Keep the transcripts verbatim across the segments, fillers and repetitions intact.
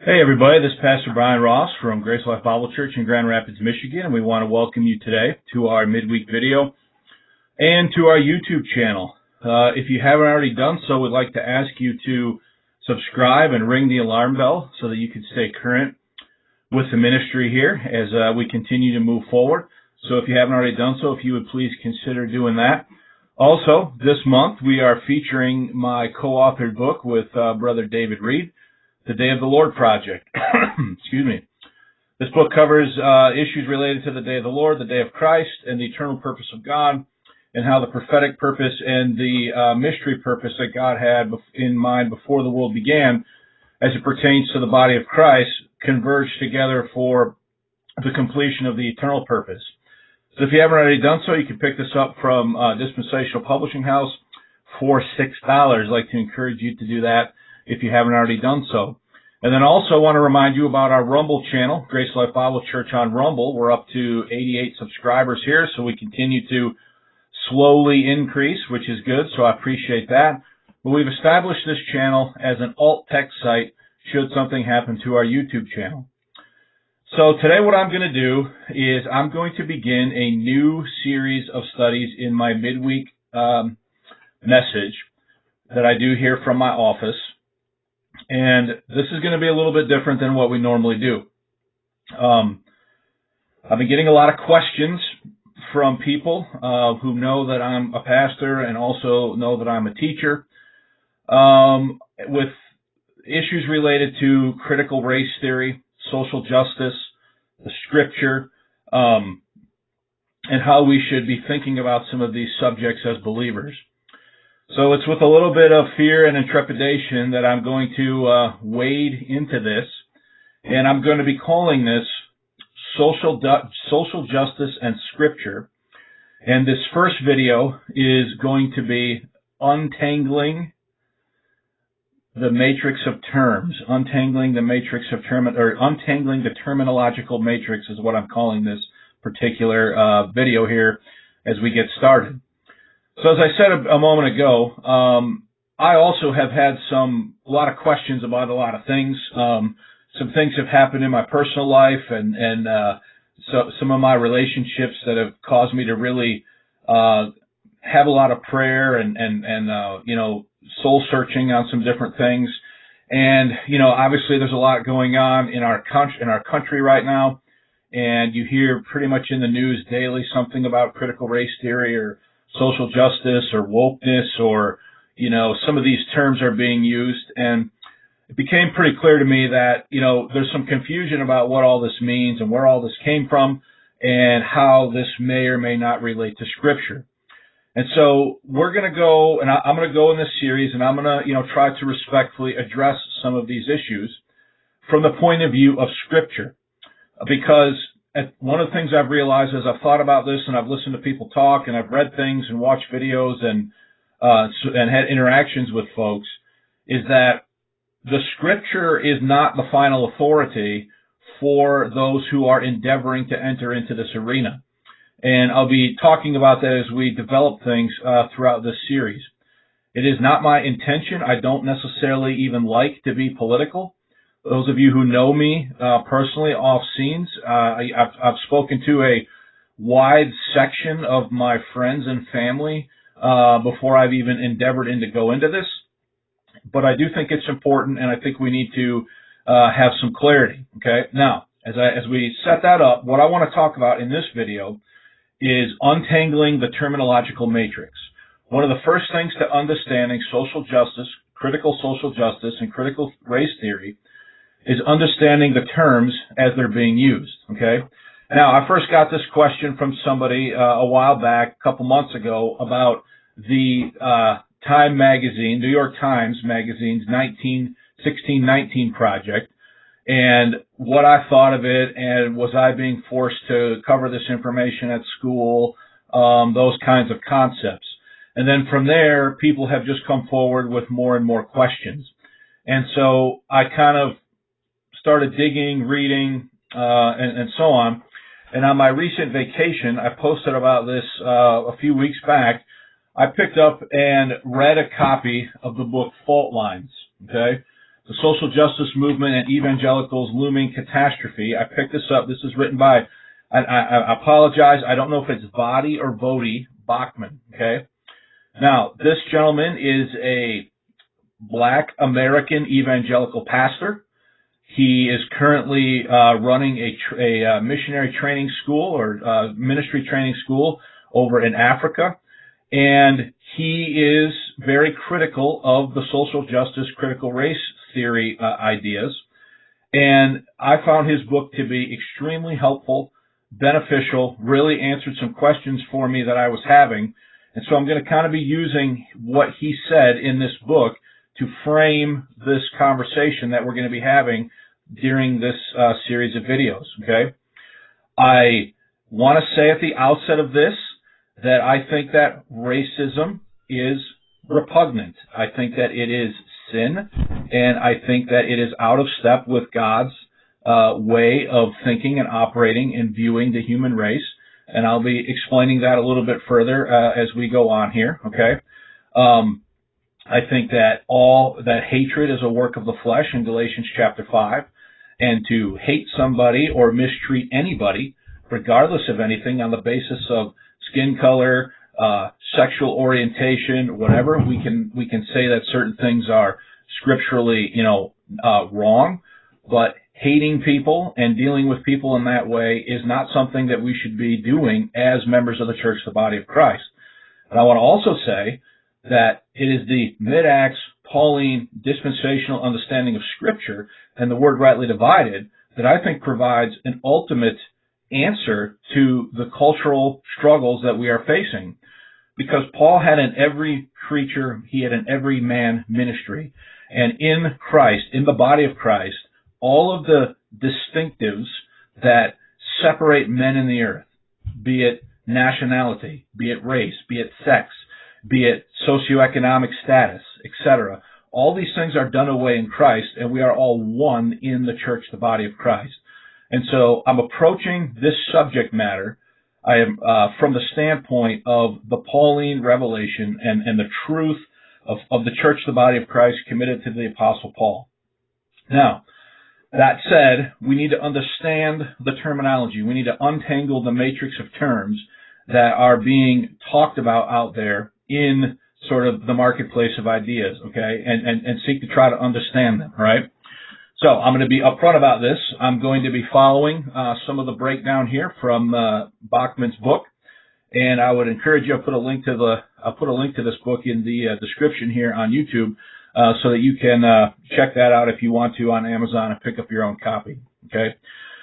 Hey everybody, this is Pastor Brian Ross from Grace Life Bible Church in Grand Rapids, Michigan, and we want to welcome you today to our midweek video and to our YouTube channel. Uh, if you haven't already done so, we'd like to ask you to subscribe and ring the alarm bell so that you can stay current with the ministry here as uh, we continue to move forward. So if you haven't already done so, if you would please consider doing that. Also, this month we are featuring my co-authored book with uh, Brother David Reed, The Day of the Lord Project. Excuse me. This book covers uh, issues related to the Day of the Lord, the Day of Christ, and the eternal purpose of God, and how the prophetic purpose and the uh, mystery purpose that God had in mind before the world began, as it pertains to the body of Christ, converge together for the completion of the eternal purpose. So if you haven't already done so, you can pick this up from uh, Dispensational Publishing House for six dollars. I'd like to encourage you to do that if you haven't already done so. And then also want to remind you about our Rumble channel, Grace Life Bible Church on Rumble. We're up to eighty-eight subscribers here, so we continue to slowly increase, which is good, so I appreciate that. But we've established this channel as an alt text site should something happen to our YouTube channel. So today what I'm going to do is I'm going to begin a new series of studies in my midweek um, message that I do here from my office. And this is going to be a little bit different than what we normally do. Um, I've been getting a lot of questions from people uh, who know that I'm a pastor and also know that I'm a teacher um, with issues related to critical race theory, social justice, the scripture, um, and how we should be thinking about some of these subjects as believers. So it's with a little bit of fear and intrepidation that I'm going to uh, wade into this, and I'm going to be calling this social du- social justice and scripture. And this first video is going to be untangling the matrix of terms, untangling the matrix of term, or untangling the terminological matrix is what I'm calling this particular uh, video here as we get started. So as I said a, a moment ago, um, I also have had some a lot of questions about a lot of things. Um, some things have happened in my personal life, and and uh, so some of my relationships that have caused me to really uh, have a lot of prayer and and and uh, you know soul searching on some different things. And you know, obviously, there's a lot going on in our country in our country right now, and you hear pretty much in the news daily something about critical race theory or social justice or wokeness, or, you know, some of these terms are being used. And it became pretty clear to me that, you know, there's some confusion about what all this means and where all this came from and how this may or may not relate to Scripture. And so we're going to go, and I, I'm going to go in this series, and I'm going to, you know, try to respectfully address some of these issues from the point of view of Scripture. Because at, one of the things I've realized as I've thought about this and I've listened to people talk and I've read things and watched videos and uh, and had interactions with folks is that the Scripture is not the final authority for those who are endeavoring to enter into this arena. And I'll be talking about that as we develop things uh, throughout this series. It is not my intention. I don't necessarily even like to be political. Those of you who know me uh, personally off scenes, uh, I, I've, I've spoken to a wide section of my friends and family uh, before I've even endeavored in to go into this. But I do think it's important, and I think we need to uh, have some clarity. Okay. Now, as I, as we set that up, what I want to talk about in this video is untangling the terminological matrix. One of the first things to understanding social justice, critical social justice, and critical race theory is understanding the terms as they're being used, okay? Now, I first got this question from somebody uh, a while back, a couple months ago, about the uh, Time Magazine, New York Times Magazine's nineteen sixteen nineteen project, and what I thought of it, and was I being forced to cover this information at school, um, those kinds of concepts. And then from there, people have just come forward with more and more questions. And so I kind of started digging, reading, uh, and, and so on. And on my recent vacation, I posted about this uh, a few weeks back. I picked up and read a copy of the book Fault Lines. Okay, The Social Justice Movement and Evangelicals' Looming Catastrophe. I picked this up. This is written by, I, I, I apologize, I don't know if it's Voddie or Voddie Baucham, okay? Now, this gentleman is a black American evangelical pastor. He is currently uh, running a, tr- a uh, missionary training school or uh, ministry training school over in Africa. And he is very critical of the social justice, critical race theory uh, ideas. And I found his book to be extremely helpful, beneficial, really answered some questions for me that I was having. And so I'm going to kind of be using what he said in this book to frame this conversation that we're going to be having during this uh, series of videos, okay? I want to say at the outset of this that I think that racism is repugnant. I think that it is sin, and I think that it is out of step with God's uh, way of thinking and operating and viewing the human race. And I'll be explaining that a little bit further uh, as we go on here, okay? Um, I think that all that hatred is a work of the flesh in Galatians chapter five, and to hate somebody or mistreat anybody, regardless of anything, on the basis of skin color, uh, sexual orientation, whatever, we can we can say that certain things are scripturally, you know, uh, wrong, but hating people and dealing with people in that way is not something that we should be doing as members of the church, the body of Christ. And I want to also say that it is the mid-Acts Pauline dispensational understanding of Scripture and the word rightly divided that I think provides an ultimate answer to the cultural struggles that we are facing. Because Paul had an every creature, he had an every man ministry. And in Christ, in the body of Christ, all of the distinctives that separate men in the earth, be it nationality, be it race, be it sex, be it socioeconomic status, et cetera, all these things are done away in Christ, and we are all one in the church, the body of Christ. And so I'm approaching this subject matter I am uh, from the standpoint of the Pauline revelation and, and the truth of, of the church, the body of Christ, committed to the Apostle Paul. Now, that said, we need to understand the terminology. We need to untangle the matrix of terms that are being talked about out there in sort of the marketplace of ideas, okay, and, and, and seek to try to understand them, all right? So I'm going to be upfront about this. I'm going to be following uh, some of the breakdown here from uh, Baucham's book, and I would encourage you. I'll put a link to the I'll put a link to this book in the uh, description here on YouTube, uh, so that you can uh, check that out if you want to on Amazon and pick up your own copy. Okay.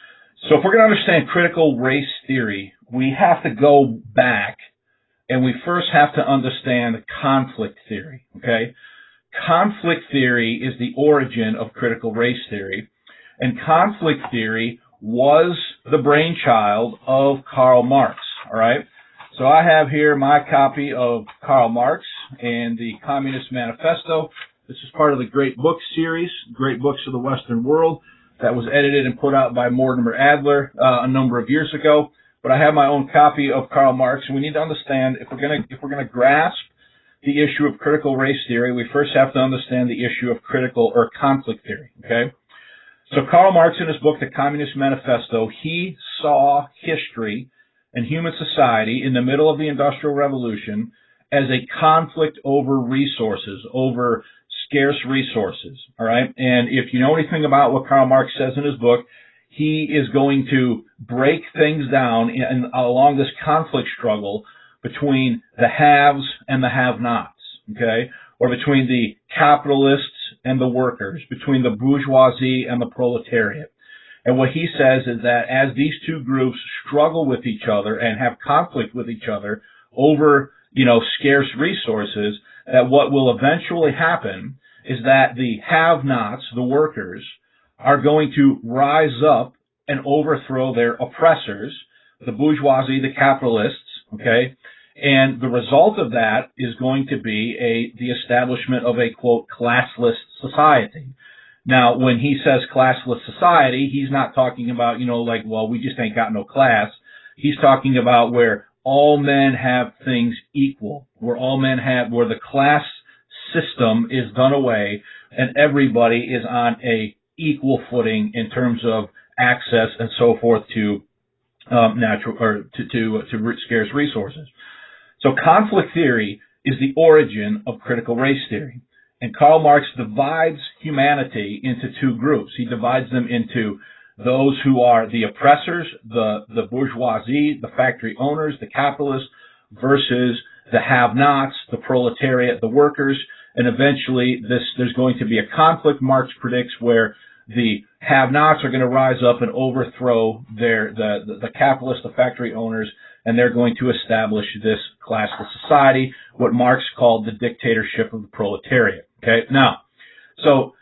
So if we're going to understand critical race theory, we have to go back, and we first have to understand conflict theory. Okay. Conflict theory is the origin of critical race theory, and conflict theory was the brainchild of Karl Marx, all right? So I have here my copy of Karl Marx and the Communist Manifesto. This is part of the Great Books series, Great Books of the Western World, that was edited and put out by Mortimer Adler uh, a number of years ago. But I have my own copy of Karl Marx, and we need to understand if we're going to if we're going to grasp the issue of critical race theory, we first have to understand the issue of critical or conflict theory, okay? So Karl Marx, in his book, The Communist Manifesto, he saw history and human society in the middle of the Industrial Revolution as a conflict over resources, over scarce resources, all right? And if you know anything about what Karl Marx says in his book, he is going to break things down in, in, along this conflict struggle between the haves and the have-nots, okay? Or between the capitalists and the workers, between the bourgeoisie and the proletariat. And what he says is that as these two groups struggle with each other and have conflict with each other over, you know, scarce resources, that what will eventually happen is that the have-nots, the workers, are going to rise up and overthrow their oppressors, the bourgeoisie, the capitalists, okay? And the result of that is going to be a the establishment of a, quote, classless society. Now, when he says classless society, he's not talking about, you know, like, well, we just ain't got no class. He's talking about where all men have things equal, where all men have, where the class system is done away, and everybody is on a equal footing in terms of access and so forth to um, natural or to to, to scarce resources. So conflict theory is the origin of critical race theory. And Karl Marx divides humanity into two groups. He divides them into those who are the oppressors, the, the bourgeoisie, the factory owners, the capitalists, versus the have-nots, the proletariat, the workers. And eventually this, there's going to be a conflict, Marx predicts, where the have-nots are going to rise up and overthrow their, the, the, the capitalists, the factory owners, and they're going to establish this classless society, what Marx called the dictatorship of the proletariat. Okay, now, so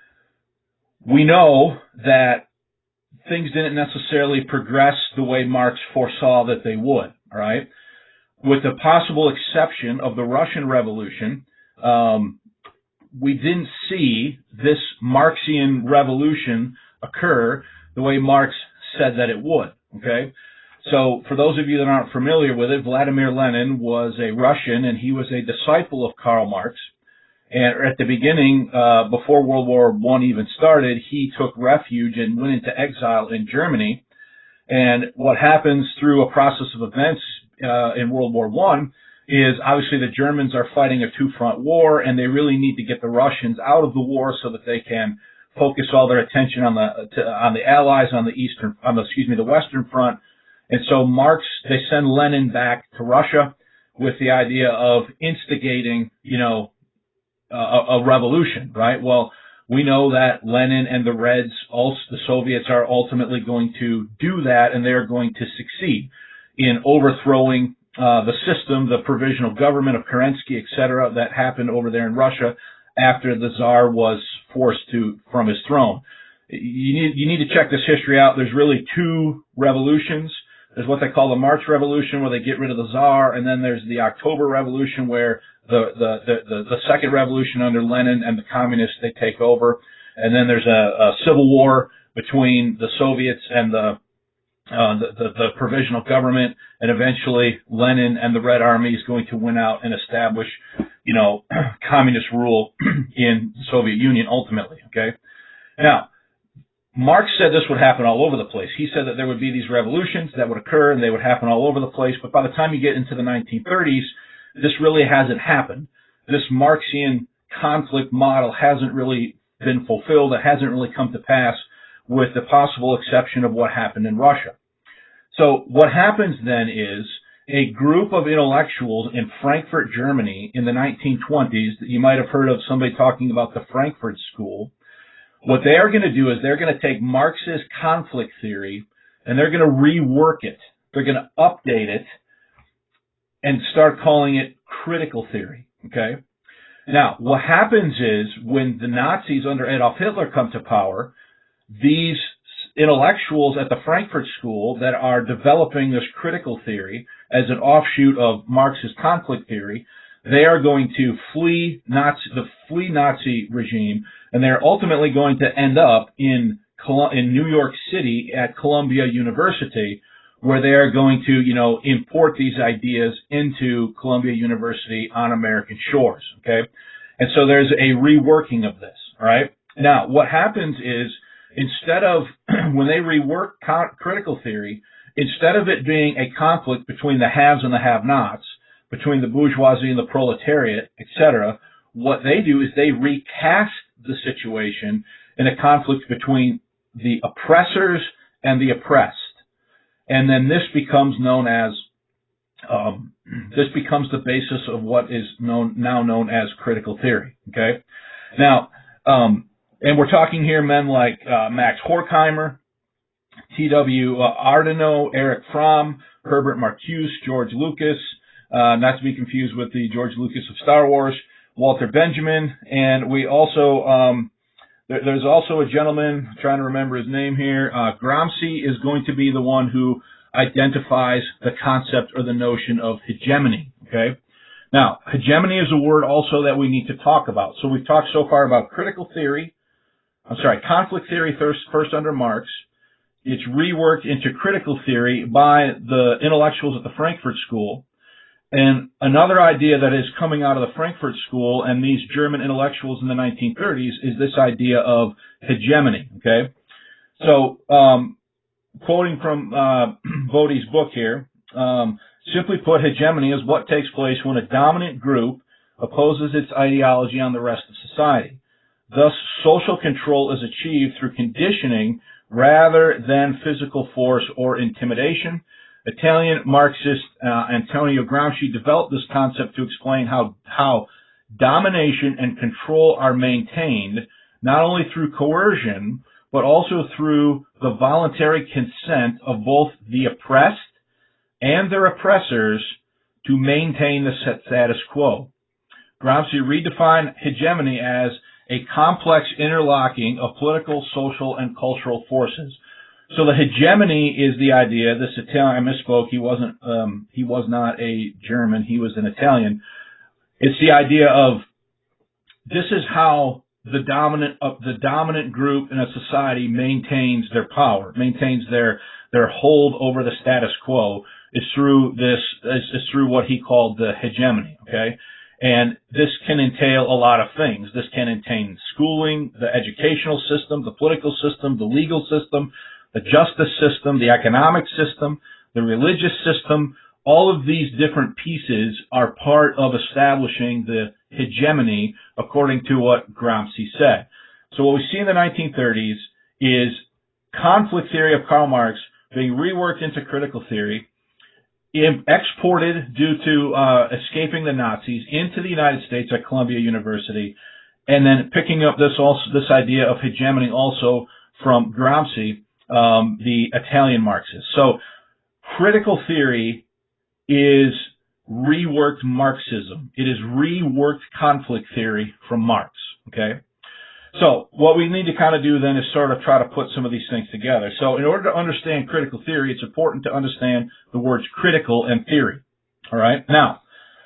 we know that things didn't necessarily progress the way Marx foresaw that they would, all right? With the possible exception of the Russian Revolution, um, we didn't see this Marxian revolution occur the way Marx said that it would, okay? So for those of you that aren't familiar with it, Vladimir Lenin was a Russian, and he was a disciple of Karl Marx. And at the beginning, uh, before World War One even started, he took refuge and went into exile in Germany. And what happens through a process of events uh, in World War One is obviously the Germans are fighting a two-front war, and they really need to get the Russians out of the war so that they can focus all their attention on the to, on the Allies on the eastern, on the, excuse me, the Western Front. And so Marx, they send Lenin back to Russia with the idea of instigating, you know, A, a revolution, right? Well, we know that Lenin and the Reds, also the Soviets, are ultimately going to do that, and they're going to succeed in overthrowing uh, the system, the provisional government of Kerensky, et cetera, that happened over there in Russia after the Tsar was forced to from his throne. You need you need to check this history out. There's really two revolutions. There's what they call the March Revolution, where they get rid of the Tsar, and then there's the October Revolution, where the the the, the, the second revolution under Lenin and the communists, they take over, and then there's a, a civil war between the Soviets and the, uh, the, the the provisional government, and eventually Lenin and the Red Army is going to win out and establish, you know, communist rule in the Soviet Union ultimately. Okay, now. Marx said this would happen all over the place. He said that there would be these revolutions that would occur and they would happen all over the place. But by the time you get into the nineteen thirties, this really hasn't happened. This Marxian conflict model hasn't really been fulfilled. It hasn't really come to pass, with the possible exception of what happened in Russia. So what happens then is a group of intellectuals in Frankfurt, Germany in the nineteen twenties, that you might have heard of somebody talking about the Frankfurt School. What they are going to do is they're going to take Marx's conflict theory and they're going to rework it. They're going to update it and start calling it critical theory. Okay. Now, what happens is when the Nazis under Adolf Hitler come to power, these intellectuals at the Frankfurt School that are developing this critical theory as an offshoot of Marx's conflict theory, they are going to flee Nazi, the flee Nazi regime, and they're ultimately going to end up in in New York City at Columbia University, where they are going to, you know, import these ideas into Columbia University on American shores. Okay, and so there's a reworking of this. All right. Now, what happens is instead of when they rework critical theory, instead of it being a conflict between the haves and the have-nots, between the bourgeoisie and the proletariat, et cetera, what they do is they recast the situation in a conflict between the oppressors and the oppressed. And then this becomes known as, um, this becomes the basis of what is known, now known as critical theory. Okay? Now, um, and we're talking here men like uh, Max Horkheimer, T W Ardenau, Eric Fromm, Herbert Marcuse, George Lucas, Uh, not to be confused with the George Lucas of Star Wars, Walter Benjamin, and we also, um, there, there's also a gentleman, I'm trying to remember his name here, uh, Gramsci is going to be the one who identifies the concept or the notion of hegemony, okay? Now, hegemony is a word also that we need to talk about. So we've talked so far about critical theory, I'm sorry, conflict theory first, first under Marx. It's reworked into critical theory by the intellectuals at the Frankfurt School. And another idea that is coming out of the Frankfurt School and these German intellectuals in the nineteen thirties is this idea of hegemony, okay? So, um, quoting from uh, Bodie's book here, um, simply put, hegemony is what takes place when a dominant group opposes its ideology on the rest of society. Thus, social control is achieved through conditioning rather than physical force or intimidation. Italian Marxist uh, Antonio Gramsci developed this concept to explain how, how domination and control are maintained not only through coercion, but also through the voluntary consent of both the oppressed and their oppressors to maintain the status quo. Gramsci redefined hegemony as a complex interlocking of political, social, and cultural forces. So the hegemony is the idea. This Italian, I misspoke. He wasn't. Um, he was not a German. He was an Italian. It's the idea of this is how the dominant of the dominant group in a society maintains their power, maintains their their hold over the status quo. Is through this. Is, is through what he called the hegemony. Okay. And this can entail a lot of things. This can entail schooling, the educational system, the political system, the legal system, the justice system, the economic system, the religious system. All of these different pieces are part of establishing the hegemony according to what Gramsci said. So what we see in the nineteen thirties is conflict theory of Karl Marx being reworked into critical theory, exported due to uh, escaping the Nazis into the United States at Columbia University, and then picking up this also this idea of hegemony also from Gramsci, um, the Italian Marxist. So critical theory is reworked Marxism. It is reworked conflict theory from Marx. Okay. So what we need to kind of do then is sort of try to put some of these things together. So in order to understand critical theory, it's important to understand the words critical and theory. All right. Now,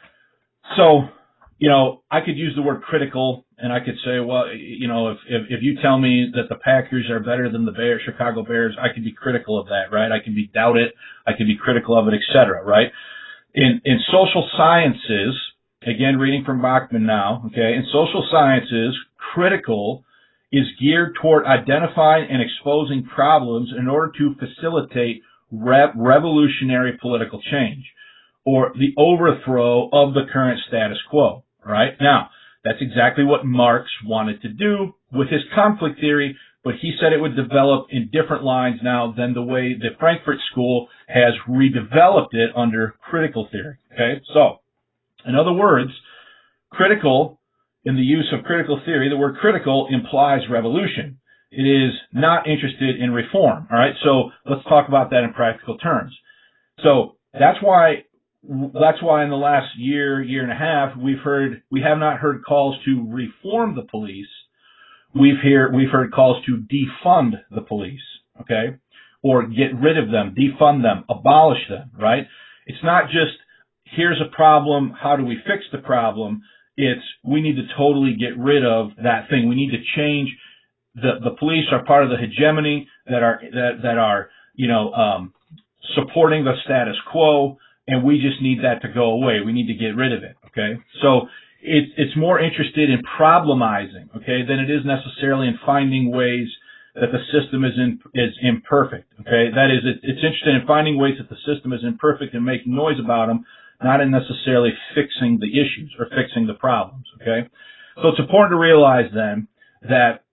so, you know, I could use the word critical and I could say, well, you know, if, if, if you tell me that the Packers are better than the Bears, Chicago Bears, I can be critical of that, right? I can be doubt it. I can be critical of it, et cetera, right? In, in social sciences, again, reading from Bachman now, okay, in social sciences, critical is geared toward identifying and exposing problems in order to facilitate re- revolutionary political change or the overthrow of the current status quo, right? Now, that's exactly what Marx wanted to do with his conflict theory, but he said it would develop in different lines now than the way the Frankfurt School has redeveloped it under critical theory, okay? So, in other words, critical, in the use of critical theory, the word critical implies revolution. It is not interested in reform, all right? So let's talk about that in practical terms. So that's why, that's why in the last year, year and a half, we've heard, we have not heard calls to reform the police. We've hear, we've heard calls to defund the police, okay? Or get rid of them, defund them, abolish them, right? It's not just, here's a problem, how do we fix the problem? It's, we need to totally get rid of that thing. We need to change. The, the police are part of the hegemony that are, that, that are, you know, um, supporting the status quo, and we just need that to go away. We need to get rid of it, okay? So it's, it's more interested in problemizing, okay, than it is necessarily in finding ways that the system is in, is imperfect, okay? That is, it, it's interested in finding ways that the system is imperfect and making noise about them, not in necessarily fixing the issues or fixing the problems, okay? So it's important to realize then that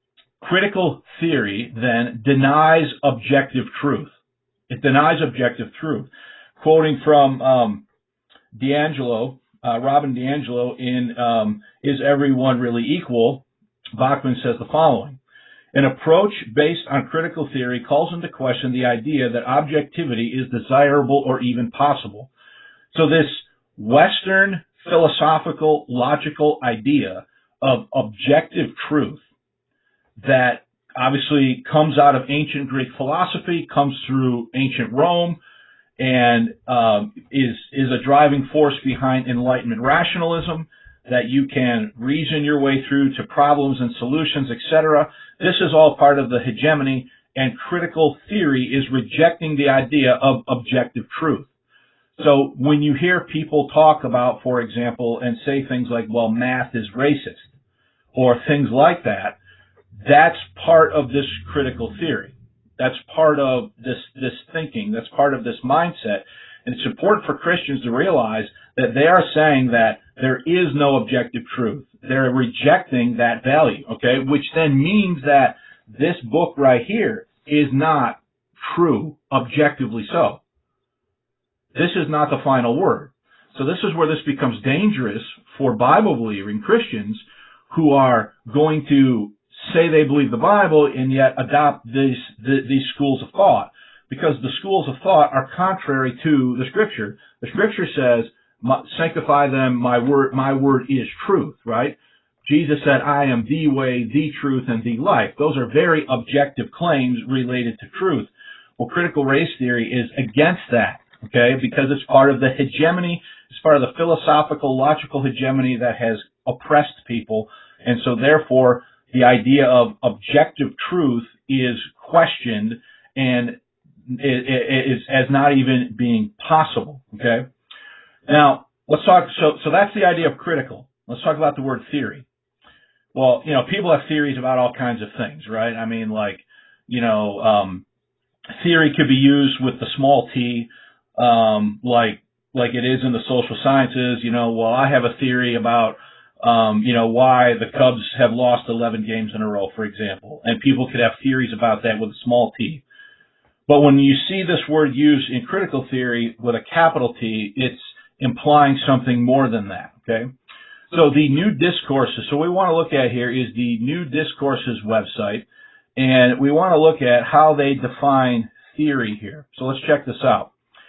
critical theory then denies objective truth. It denies objective truth. Quoting from um, D'Angelo, uh, Robin DiAngelo in um, Is Everyone Really Equal? Bachman says the following: an approach based on critical theory calls into question the idea that objectivity is desirable or even possible. So this Western philosophical, logical idea of objective truth that obviously comes out of ancient Greek philosophy, comes through ancient Rome, and um, is is a driving force behind Enlightenment rationalism, that you can reason your way through to problems and solutions, et cetera. This is all part of the hegemony, and critical theory is rejecting the idea of objective truth. So when you hear people talk about, for example, and say things like, well, math is racist, or things like that, that's part of this critical theory. That's part of this, this thinking. That's part of this mindset. And it's important for Christians to realize that they are saying that there is no objective truth. They're rejecting that value, okay? Which then means that this book right here is not true, objectively so. This is not the final word. So this is where this becomes dangerous for Bible-believing Christians who are going to say they believe the Bible and yet adopt these, these schools of thought. Because the schools of thought are contrary to the Scripture. The Scripture says, sanctify them, my word, my word is truth, right? Jesus said, I am the way, the truth, and the life. Those are very objective claims related to truth. Well, critical race theory is against that, okay? Because it's part of the hegemony, it's part of the philosophical, logical hegemony that has oppressed people. And so therefore, the idea of objective truth is questioned and is as not even being possible, okay? Now, let's talk, so, so that's the idea of critical. Let's talk about the word theory. Well, you know, people have theories about all kinds of things, right? I mean, like, you know, um, theory could be used with the small t, um, like, like it is in the social sciences, you know, well, I have a theory about, um, you know, why the Cubs have lost eleven games in a row, for example. And people could have theories about that with a small t. But when you see this word used in critical theory with a capital T, it's implying something more than that, okay? So the New Discourses, so what we want to look at here is the New Discourses website, and we want to look at how they define theory here. So let's check this out.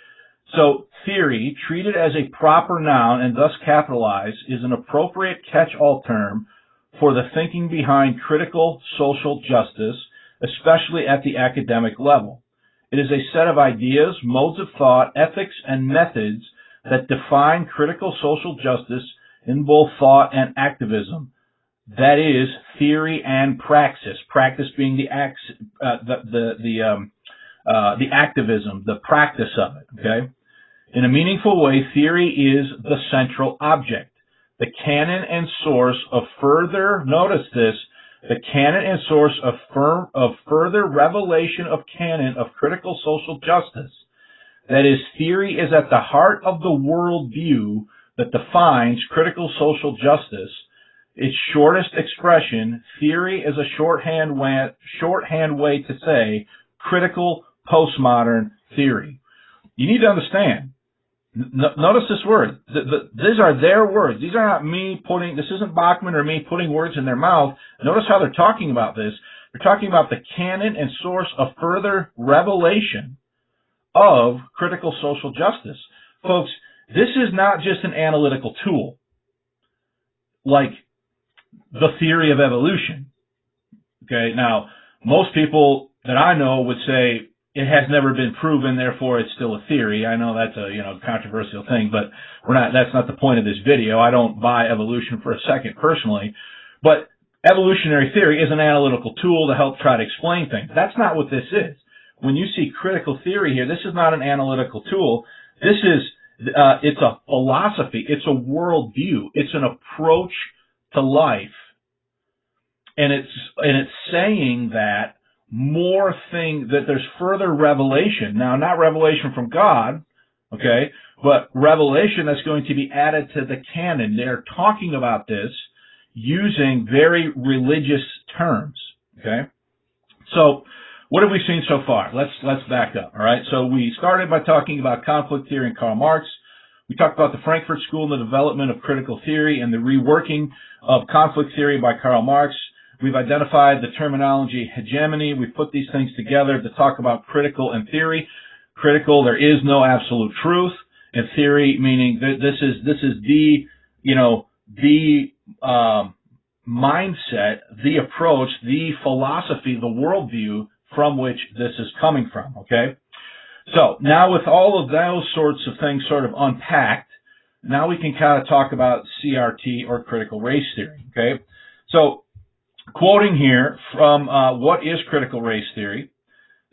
So theory, treated as a proper noun and thus capitalized, is an appropriate catch-all term for the thinking behind critical social justice, especially at the academic level. It is a set of ideas, modes of thought, ethics, and methods that define critical social justice in both thought and activism. That is, theory and praxis. Praxis being the act, uh, the the the, um, uh, the activism, the practice of it. Okay. In a meaningful way, theory is the central object, the canon and source of further. Notice this. The canon and source of, firm, of further revelation of canon of critical social justice. That is, theory is at the heart of the worldview that defines critical social justice. Its shortest expression, theory is a shorthand way, shorthand way to say critical postmodern theory. You need to understand. Notice this word. The, the, these are their words. These are not me putting, this isn't Bachman or me putting words in their mouth. Notice how they're talking about this. They're talking about the canon and source of further revelation of critical social justice. Folks, this is not just an analytical tool like the theory of evolution. Okay, now, most people that I know would say, it has never been proven, therefore it's still a theory. I know that's a, you know, controversial thing, but we're not, that's not the point of this video. I don't buy evolution for a second personally, but evolutionary theory is an analytical tool to help try to explain things. That's not what this is. When you see critical theory here, this is not an analytical tool. This is, uh, it's a philosophy. It's a worldview. It's an approach to life. And it's, and it's saying that more thing, that there's further revelation. Now, not revelation from God, okay, but revelation that's going to be added to the canon. They're talking about this using very religious terms, okay? So, what have we seen so far? Let's, let's back up, all right? So, we started by talking about conflict theory and Karl Marx. We talked about the Frankfurt School and the development of critical theory and the reworking of conflict theory by Karl Marx. We've identified the terminology hegemony. We've put these things together to talk about critical and theory. Critical, there is no absolute truth. And theory, meaning that this is, this is the, you know, the, um, mindset, the approach, the philosophy, the worldview from which this is coming from, okay? So, now with all of those sorts of things sort of unpacked, now we can kind of talk about C R T or critical race theory, okay? So, quoting here from uh, What is Critical Race Theory?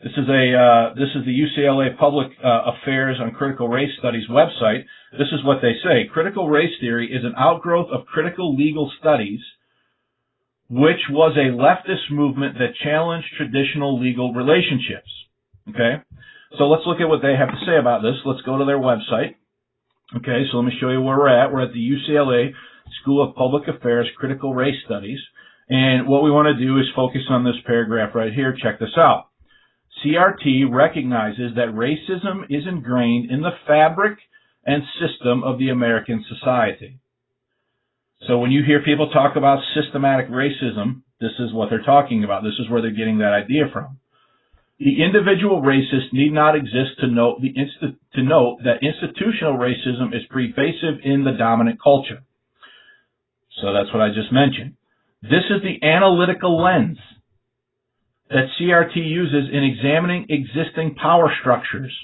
This is a uh, this is the U C L A Public uh, Affairs on Critical Race Studies website. This is what they say. Critical race theory is an outgrowth of critical legal studies, which was a leftist movement that challenged traditional legal relationships. Okay? So let's look at what they have to say about this. Let's go to their website. Okay, so let me show you where we're at. We're at the U C L A School of Public Affairs Critical Race Studies. And what we want to do is focus on this paragraph right here. Check this out. C R T recognizes that racism is ingrained in the fabric and system of the American society. So when you hear people talk about systematic racism, this is what they're talking about. This is where they're getting that idea from. The individual racist need not exist to note, the insti- to note that institutional racism is pervasive in the dominant culture. So that's what I just mentioned. This is the analytical lens that C R T uses in examining existing power structures.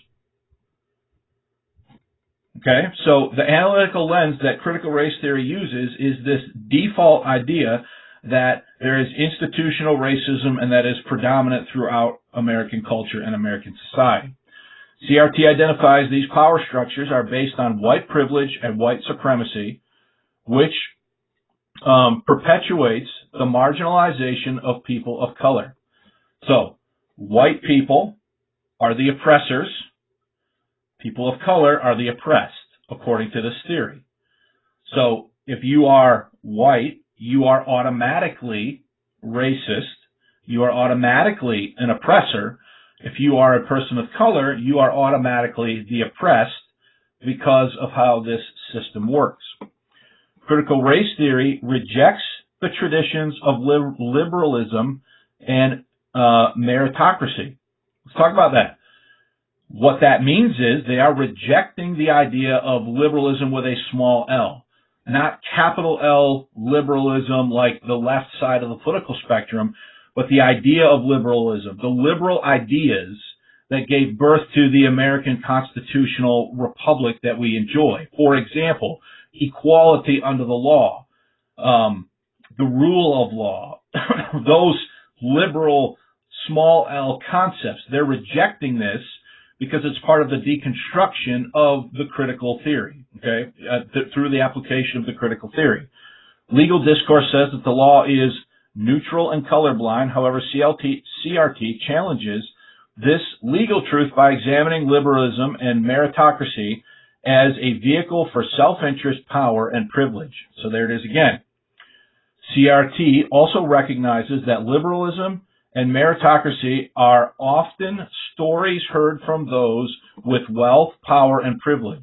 Okay, so the analytical lens that critical race theory uses is this default idea that there is institutional racism and that is predominant throughout American culture and American society. C R T identifies these power structures are based on white privilege and white supremacy, which um, perpetuates the marginalization of people of color. So, white people are the oppressors. People of color are the oppressed, according to this theory. So, if you are white, you are automatically racist. You are automatically an oppressor. If you are a person of color, you are automatically the oppressed because of how this system works. Critical race theory rejects the traditions of liberalism and uh, meritocracy. Let's talk about that. What that means is they are rejecting the idea of liberalism with a small L. Not capital L liberalism like the left side of the political spectrum, but the idea of liberalism, the liberal ideas that gave birth to the American constitutional republic that we enjoy. For example, equality under the law, um, the rule of law, those liberal small L concepts. They're rejecting this because it's part of the deconstruction of the critical theory, okay, uh, th- through the application of the critical theory. Legal discourse says that the law is neutral and colorblind. However, C L T, C R T challenges this legal truth by examining liberalism and meritocracy as a vehicle for self-interest, power, and privilege. So there it is again. C R T also recognizes that liberalism and meritocracy are often stories heard from those with wealth, power, and privilege.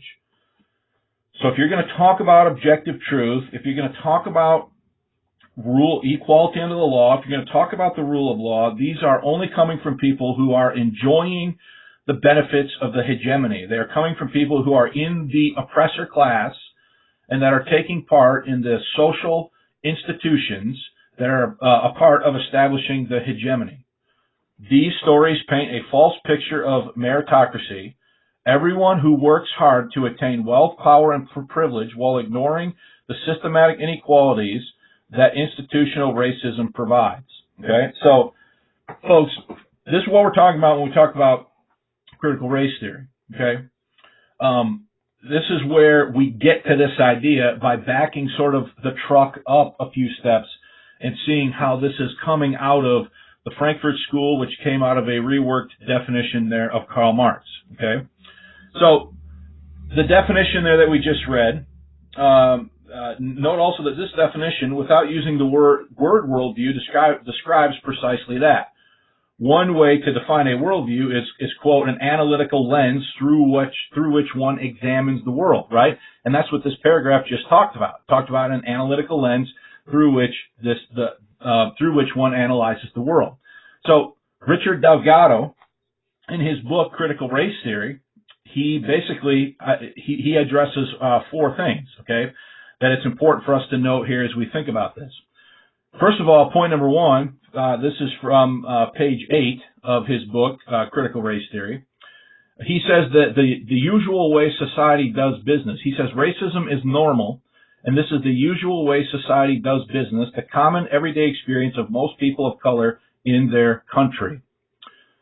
So if you're going to talk about objective truth, if you're going to talk about rule equality under the law, if you're going to talk about the rule of law, these are only coming from people who are enjoying the benefits of the hegemony. They are coming from people who are in the oppressor class and that are taking part in the social institutions that are uh, a part of establishing the hegemony. These stories paint a false picture of meritocracy, everyone who works hard to attain wealth, power, and privilege while ignoring the systematic inequalities that institutional racism provides. Okay, so folks, this is what we're talking about when we talk about critical race theory. Okay, um, this is where we get to this idea by backing sort of the truck up a few steps and seeing how this is coming out of the Frankfurt School, which came out of a reworked definition there of Karl Marx. Okay, so the definition there that we just read. Um, Uh, note also that this definition, without using the word, word worldview, describe, describes precisely that. One way to define a worldview is, is, quote, an analytical lens through which, through which one examines the world, right? And that's what this paragraph just talked about. It talked about an analytical lens through which this, the, uh, through which one analyzes the world. So, Richard Delgado, in his book, Critical Race Theory, he basically, uh, he, he addresses, uh, four things, okay? That it's important for us to note here as we think about this. First of all, point number one, uh, this is from uh, page eight of his book, uh, Critical Race Theory. He says that the, the usual way society does business. He says racism is normal, and this is the usual way society does business, the common everyday experience of most people of color in their country.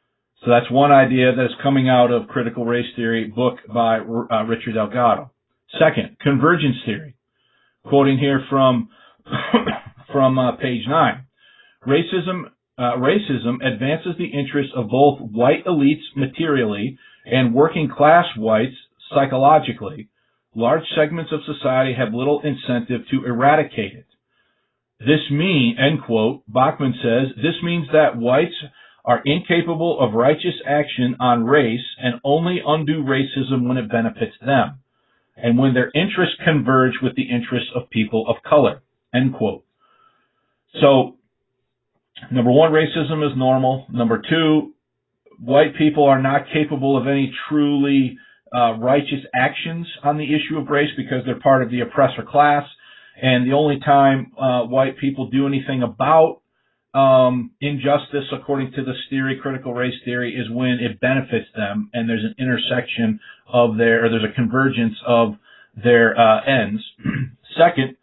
So that's one idea that's coming out of Critical Race Theory, book by uh, Richard Delgado. Second, convergence theory. Quoting here from from uh, page nine. Racism uh, racism advances the interests of both white elites materially and working class whites psychologically. Large segments of society have little incentive to eradicate it. This mean, end quote, Bachman says, this means that whites are incapable of righteous action on race and only undo racism when it benefits them, and when their interests converge with the interests of people of color, end quote. So, number one, racism is normal. Number two, white people are not capable of any truly uh, righteous actions on the issue of race because they're part of the oppressor class. And the only time uh, white people do anything about um, injustice, according to this theory, critical race theory, is when it benefits them and there's an intersection of their, or there's a convergence of their uh, ends. Second,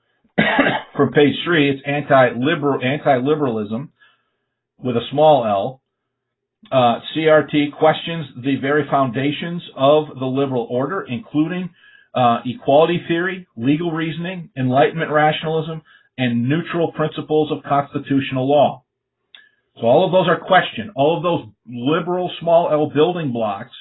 from page three, it's anti-liberal, anti-liberalism with a small L. Uh, C R T questions the very foundations of the liberal order, including uh, equality theory, legal reasoning, Enlightenment rationalism, and neutral principles of constitutional law. So all of those are questioned. All of those liberal small L building blocks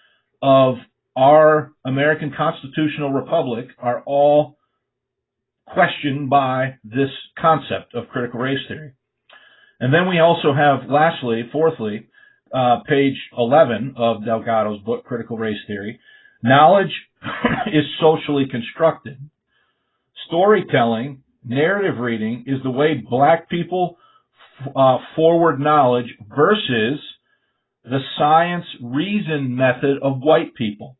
of our American constitutional republic are all questioned by this concept of critical race theory. And then we also have, lastly, fourthly, uh, page eleven of Delgado's book, Critical Race Theory, knowledge is socially constructed. Storytelling, narrative reading, is the way black people uh, forward knowledge versus the science reason method of white people.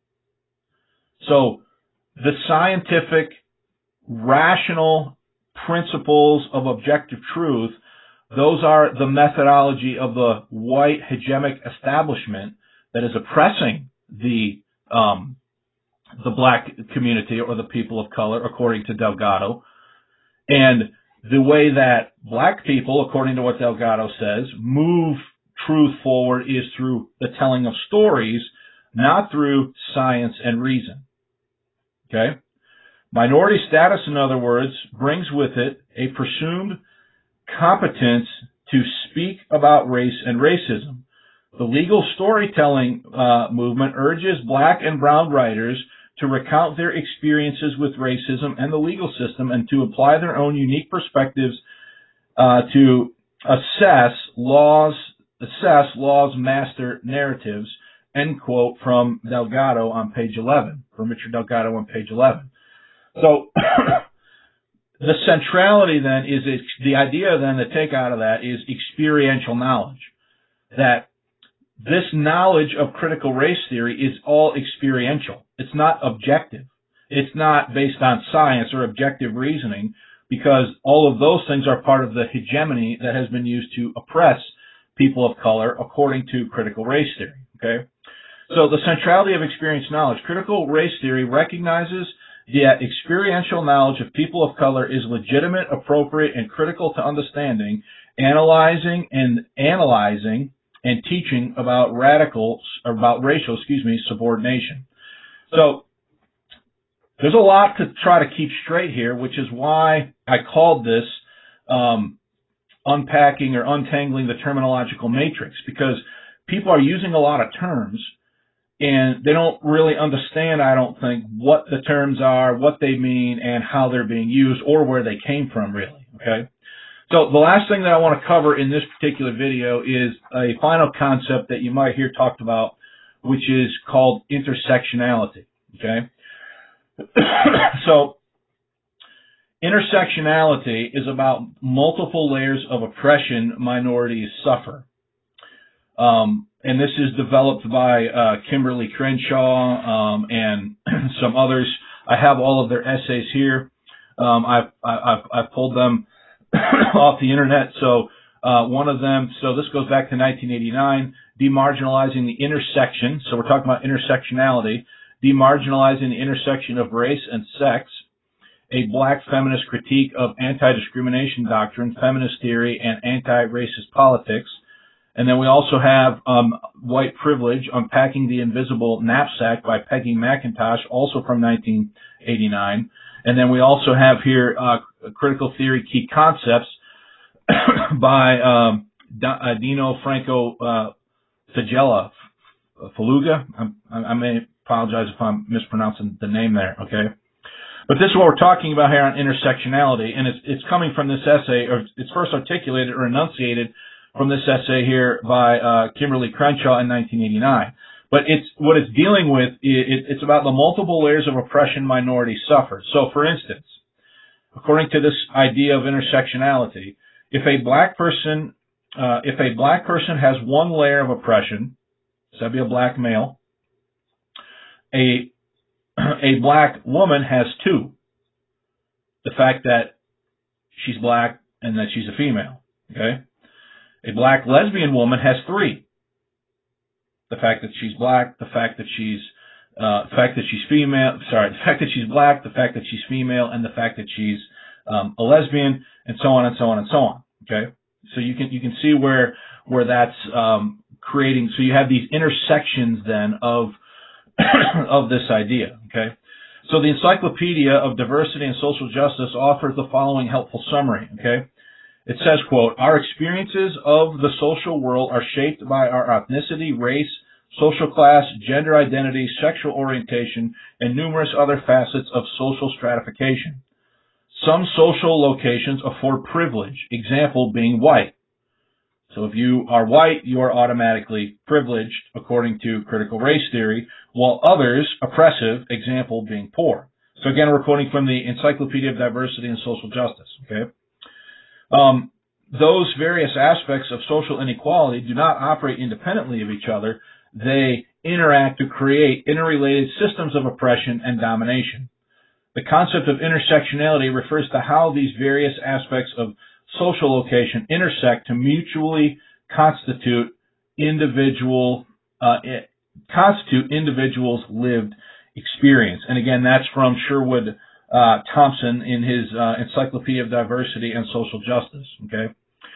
So the scientific, rational principles of objective truth, those are the methodology of the white hegemonic establishment that is oppressing the um, the black community or the people of color, according to Delgado. And the way that black people, according to what Delgado says, move truth forward is through the telling of stories, not through science and reason. Okay? Minority status, in other words, brings with it a presumed competence to speak about race and racism. The legal storytelling uh, movement urges black and brown writers to recount their experiences with racism and the legal system and to apply their own unique perspectives uh, to assess laws, assess laws' master narratives, end quote, from Delgado on page eleven, from Richard Delgado on page eleven. So the centrality then is, the idea then to take out of that is experiential knowledge. That this knowledge of critical race theory is all experiential. It's not objective. It's not based on science or objective reasoning, because all of those things are part of the hegemony that has been used to oppress people of color according to critical race theory. Okay? So the centrality of experienced knowledge. Critical race theory recognizes that experiential knowledge of people of color is legitimate, appropriate, and critical to understanding, analyzing and analyzing and teaching about radical, about racial, excuse me, subordination. So there's a lot to try to keep straight here, which is why I called this um, unpacking or untangling the terminological matrix, because people are using a lot of terms and they don't really understand, I don't think, what the terms are, what they mean, and how they're being used, or where they came from, really. Okay? So the last thing that I want to cover in this particular video is a final concept that you might hear talked about, which is called intersectionality. Okay? So intersectionality is about multiple layers of oppression minorities suffer. Um, and this is developed by uh, Kimberly Crenshaw um, and some others. I have all of their essays here. Um, I've, I've, I've pulled them off the internet. So uh, one of them, so this goes back to nineteen eighty-nine, demarginalizing the intersection. So we're talking about intersectionality, demarginalizing the intersection of race and sex, a black feminist critique of anti-discrimination doctrine, feminist theory, and anti-racist politics. And then we also have um, White Privilege, Unpacking the Invisible Knapsack by Peggy McIntosh, also from nineteen eighty-nine. And then we also have here uh, Critical Theory Key Concepts by um, Dino Franco uh, Fagella, Faluga. I'm, I may apologize if I'm mispronouncing the name there, okay? But this is what we're talking about here on intersectionality, and it's, it's coming from this essay, or it's first articulated or enunciated from this essay here by uh, Kimberly Crenshaw in nineteen eighty-nine. But it's what it's dealing with, it, it's about the multiple layers of oppression minorities suffer. So, for instance, according to this idea of intersectionality, if a black person, uh, if a black person has one layer of oppression, so that'd be a black male, a a black woman has two. The fact that she's black and that she's a female, okay? A black lesbian woman has three. The fact that she's black, the fact that she's, uh, the fact that she's female, sorry, the fact that she's black, the fact that she's female, and the fact that she's, um, a lesbian, and so on and so on and so on, okay? So you can, you can see where, where that's, um, creating, so you have these intersections then of, of this idea, okay? So the Encyclopedia of Diversity and Social Justice offers the following helpful summary, okay? It says, quote, our experiences of the social world are shaped by our ethnicity, race, social class, gender identity, sexual orientation, and numerous other facets of social stratification. Some social locations afford privilege, example being white. So if you are white, you are automatically privileged, according to critical race theory, while others, oppressive, example being poor. So again, we're quoting from the Encyclopedia of Diversity and Social Justice, okay? Um, those various aspects of social inequality do not operate independently of each other. They interact to create interrelated systems of oppression and domination. The concept of intersectionality refers to how these various aspects of social location intersect to mutually constitute individual uh, constitute individuals' lived experience. And again, that's from Sherwood uh, Thompson in his uh, Encyclopedia of Diversity and Social Justice. Okay,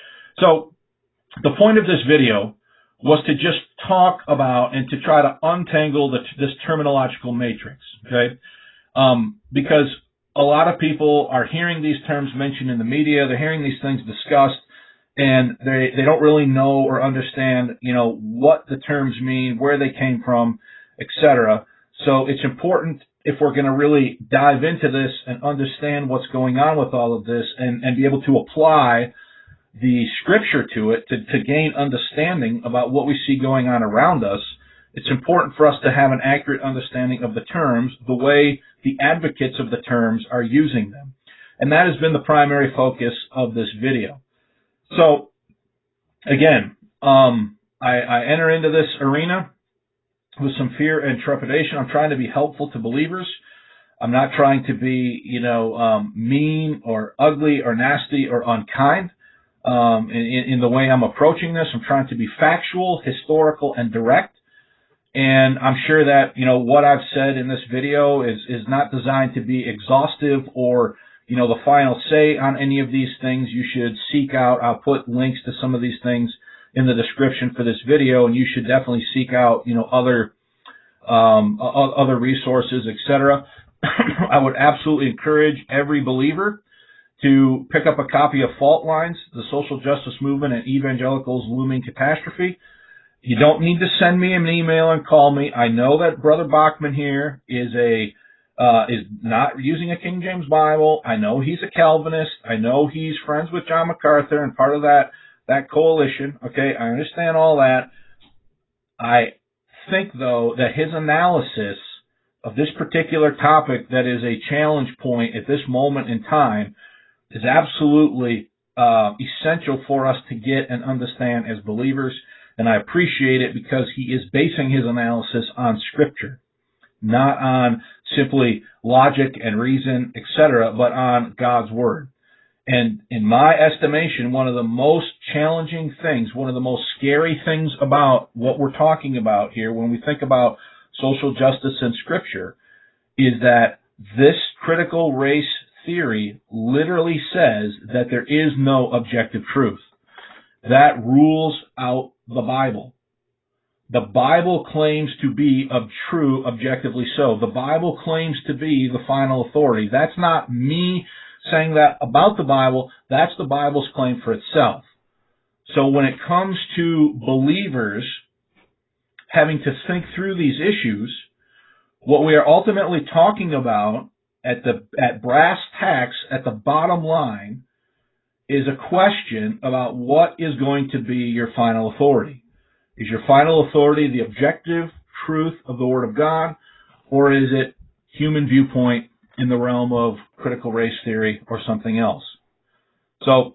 so the point of this video was to just talk about and to try to untangle the, this terminological matrix. Okay, um, because a lot of people are hearing these terms mentioned in the media, they're hearing these things discussed, and they, they don't really know or understand, you know, what the terms mean, where they came from, et cetera. So it's important, if we're going to really dive into this and understand what's going on with all of this and, and be able to apply the scripture to it to, to gain understanding about what we see going on around us, it's important for us to have an accurate understanding of the terms, the way the advocates of the terms are using them. And that has been the primary focus of this video. So, again, um, I, I enter into this arena with some fear and trepidation. I'm trying to be helpful to believers. I'm not trying to be, you know, um, mean or ugly or nasty or unkind um, in, in the way I'm approaching this. I'm trying to be factual, historical, and direct. And I'm sure that, you know, what I've said in this video is, is not designed to be exhaustive or, you know, the final say on any of these things. You should seek out, I'll put links to some of these things in the description for this video, and you should definitely seek out, you know, other, um, other resources, et cetera. I would absolutely encourage every believer to pick up a copy of Fault Lines, the Social Justice Movement and Evangelicals' Looming Catastrophe. You don't need to send me an email and call me. I know that Brother Bachman here is a uh, is not using a King James Bible. I know he's a Calvinist. I know he's friends with John MacArthur and part of that that coalition. Okay, I understand all that. I think, though, that his analysis of this particular topic that is a challenge point at this moment in time is absolutely uh, essential for us to get and understand as believers. And I appreciate it because he is basing his analysis on Scripture, not on simply logic and reason, et cetera, but on God's Word. And in my estimation, one of the most challenging things, one of the most scary things about what we're talking about here when we think about social justice and Scripture is that this critical race theory literally says that there is no objective truth. That rules out the Bible. The Bible claims to be of true, objectively so. The Bible claims to be the final authority. That's not me saying that about the Bible. That's the Bible's claim for itself. So when it comes to believers having to think through these issues, what we are ultimately talking about at the at brass tacks, at the bottom line, is a question about what is going to be your final authority. Is your final authority the objective truth of the Word of God, or is it human viewpoint in the realm of critical race theory or something else? So,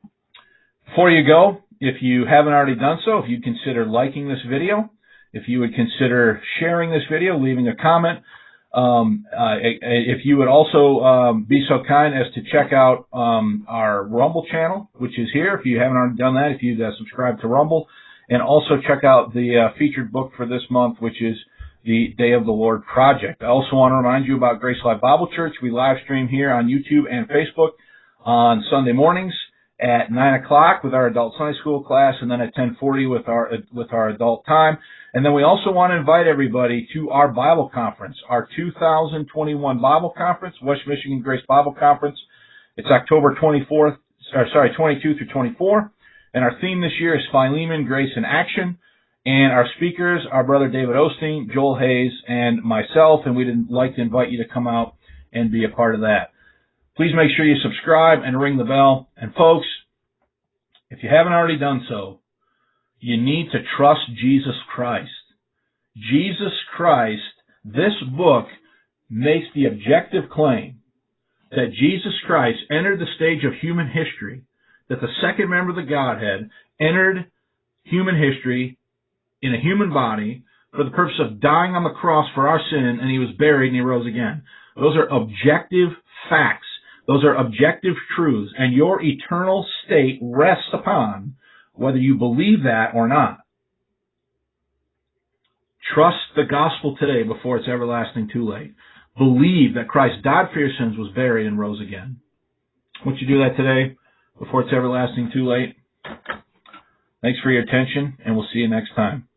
before you go, if you haven't already done so, if you consider liking this video, if you would consider sharing this video, leaving a comment, um, uh, if you would also um, be so kind as to check out um, our Rumble channel, which is here. If you haven't already done that, if you'd uh, subscribe to Rumble. And also check out the uh, featured book for this month, which is the Day of the Lord Project. I also want to remind you about Grace Life Bible Church. We live stream here on YouTube and Facebook on Sunday mornings at nine o'clock with our adult Sunday school class, and then at ten forty with our with our adult time. And then we also want to invite everybody to our Bible conference, our two thousand twenty-one Bible conference, West Michigan Grace Bible Conference. It's October twenty-fourth, or sorry, twenty-two through twenty-four. And our theme this year is Philemon, Grace in Action. And our speakers are Brother David Osteen, Joel Hayes, and myself. And we'd like to invite you to come out and be a part of that. Please make sure you subscribe and ring the bell. And folks, if you haven't already done so, you need to trust Jesus Christ. Jesus Christ, this book makes the objective claim that Jesus Christ entered the stage of human history, that the second member of the Godhead entered human history in a human body for the purpose of dying on the cross for our sin, and he was buried and he rose again. Those are objective facts. Those are objective truths, and your eternal state rests upon whether you believe that or not. Trust the gospel today before it's everlasting too late. Believe that Christ died for your sins, was buried, and rose again. Won't you do that today before it's everlasting too late? Thanks for your attention, and we'll see you next time.